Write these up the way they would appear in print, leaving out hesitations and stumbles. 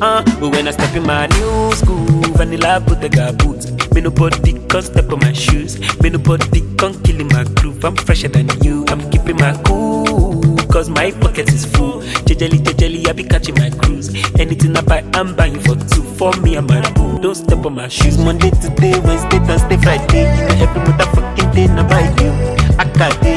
But when I step in my new school, vanilla Bottega boots. Me nobody can step on my shoes. Me nobody can kill in my groove. I'm fresher than you. I'm keeping my cool, cause my pocket is full. Jejely, I be catching my cruise. Anything I buy, I'm buying for two. For me and my boo. Don't step on my shoes. Monday to day, Wednesday, Thursday, Friday. You know every motherfucking day, I buy you. Akade,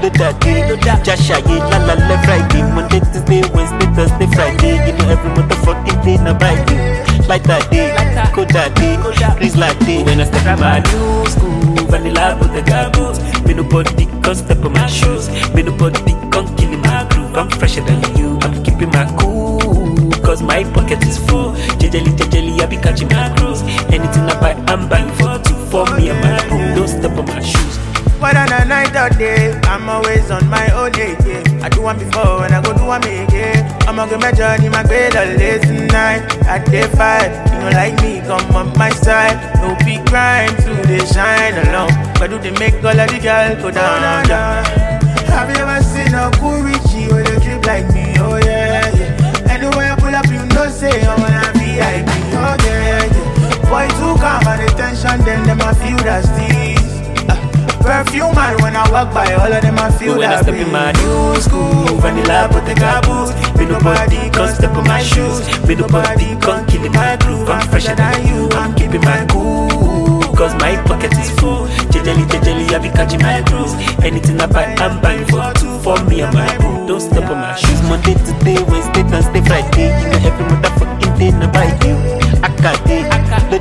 Jasha, la Friday. Monday to day, Wednesday, Thursday, Friday. You know every motherfucking day, I buy you. Like that day, go that day, please like day. When I step in my new school, vanilla Bottega boots. Me nobody can step on my shoes. Me nobody can kill in my groove. I'm fresher than you. I'm keeping my cool, cause my pocket is full. Jejely, I be catching my cruise. Anything I buy, I'm buying for two. For me and my boo. Don't step on my shoes. Whether on a night or day, I'm always on my own day, yeah. I do one before and I go do one again. I'ma get my journey, my bed all day tonight. At day 5, you know like me, come on my side. No big crime to they shine along. But do they make all of the girls go down, down? Have you ever seen a cool Richie with a drip like me? Oh yeah, yeah. Anywhere I pull up, you know say I wanna VIP. Oh yeah, yeah. Boy too calm and the tension, then them I feel that steeze. Perfume man when I walk by, all of them I feel but when that I step in my new school, vanilla Bottega boots. Me nobody can step on my shoes. Me nobody can kill in my groove. I'm fresher than you. I'm keeping my cool, cause my pocket is full. Jejely, I be catching my cruise. Anything I buy, I'm buying for two. For me and my boo. Don't step on my shoes. Monday to day, Wednesday, Thursday, Friday. You know every motherfucking day, I buy you. Akade,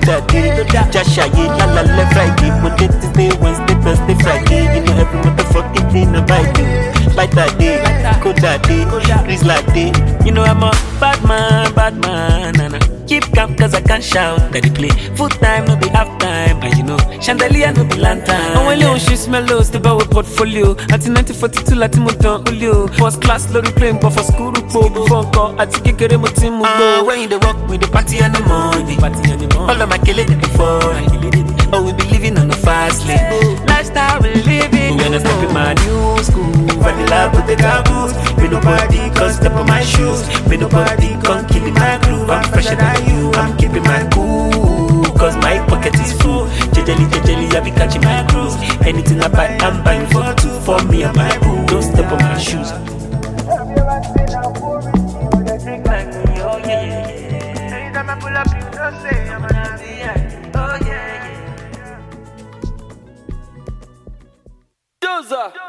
Jasha, la Friday. Monday to day, Wednesday, Thursday, Friday. You know every motherfucking day, I buy you. Like that day, go that day, please like day. You know I'm a bad man, nana. Keep calm cause I can't shout that they play. Full time, no be half time. And you know, chandelier no be lantern. And when you she smell low, step out with portfolio. At 1942, Latin Mutan Julio. First class, lorry plane, but for school, before call. At Kikere Motimu. When you the rock with the party and the money. All of my kill it before. Oh, we be living on the fast lane. Lifestyle we living. When I step in my new school, vanilla Bottega boots. Me nobody can step on my shoes. Me nobody can kill in my groove. I'm fresher than you. I'm keeping my cool, cause my pocket is full. Jejely, I be catching my cruise. Anything I buy, I'm buying for two. For me and my boo. Don't step on my shoes. Have you ever seen a cool Richie with a drink like me? Oh yeah. Anytime I pull up, you know say I'm gonna be yeah. Oh yeah. Doza.